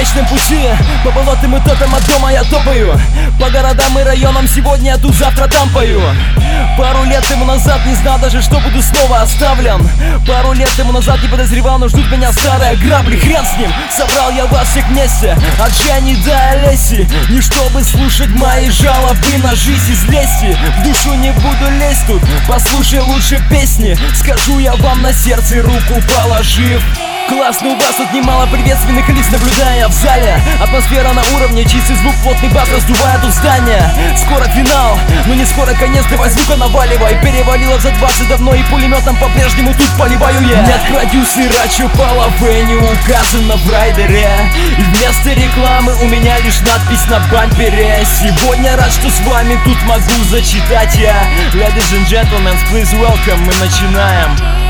Млечном пути. По болотам мы топим, от дома я топаю. По городам и районам сегодня я тут, завтра там пою. Пару лет тому назад не знал даже, что буду снова оставлен. Пару лет тому назад не подозревал, но ждут меня старые грабли. Хрен с ним, собрал я вас всех вместе, от Жени до Олеси. Не чтобы слушать мои жалобы на жизнь из лести. В душу не буду лезть тут, послушай лучше песни. Скажу я вам на сердце, руку положив. Классно, у вас тут немало приветственных лиц, наблюдая в зале. Атмосфера на уровне, чистый звук, плотный бас раздувает тут здание. Скоро финал, но не скоро конец, давай звука наваливай. Перевалило за 20 давно и пулеметом по-прежнему тут поливаю я. Нет продюсера, чё половые не указано в райдере. И вместо рекламы у меня лишь надпись на бампере. Сегодня рад, что с вами тут могу зачитать я. Ladies and gentlemen, please welcome, мы начинаем.